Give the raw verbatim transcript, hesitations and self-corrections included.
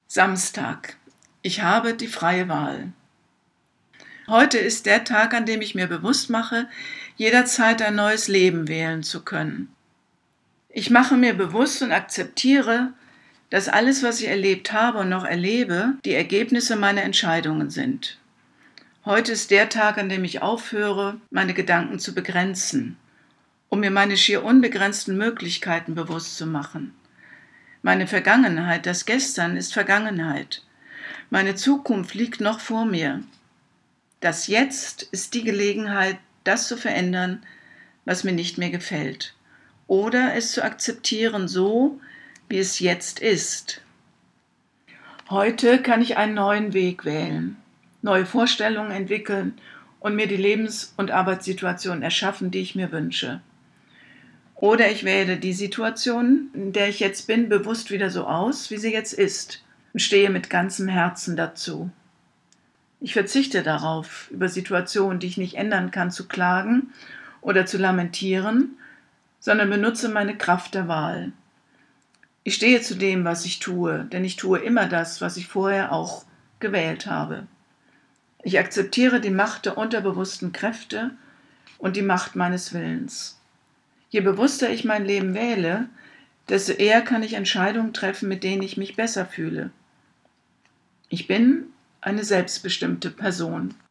Samstag. Ich habe die freie Wahl. Heute ist der Tag, an dem ich mir bewusst mache, jederzeit ein neues Leben wählen zu können. Ich mache mir bewusst und akzeptiere, dass alles, was ich erlebt habe und noch erlebe, die Ergebnisse meiner Entscheidungen sind. Heute ist der Tag, an dem ich aufhöre, meine Gedanken zu begrenzen, um mir meine schier unbegrenzten Möglichkeiten bewusst zu machen. Meine Vergangenheit, das Gestern, ist Vergangenheit. Meine Zukunft liegt noch vor mir. Das Jetzt ist die Gelegenheit, das zu verändern, was mir nicht mehr gefällt. Oder es zu akzeptieren, so wie es jetzt ist. Heute kann ich einen neuen Weg wählen, neue Vorstellungen entwickeln und mir die Lebens- und Arbeitssituation erschaffen, die ich mir wünsche. Oder ich wähle die Situation, in der ich jetzt bin, bewusst wieder so aus, wie sie jetzt ist, und stehe mit ganzem Herzen dazu. Ich verzichte darauf, über Situationen, die ich nicht ändern kann, zu klagen oder zu lamentieren, sondern benutze meine Kraft der Wahl. Ich stehe zu dem, was ich tue, denn ich tue immer das, was ich vorher auch gewählt habe. Ich akzeptiere die Macht der unterbewussten Kräfte und die Macht meines Willens. Je bewusster ich mein Leben wähle, desto eher kann ich Entscheidungen treffen, mit denen ich mich besser fühle. Ich bin eine selbstbestimmte Person.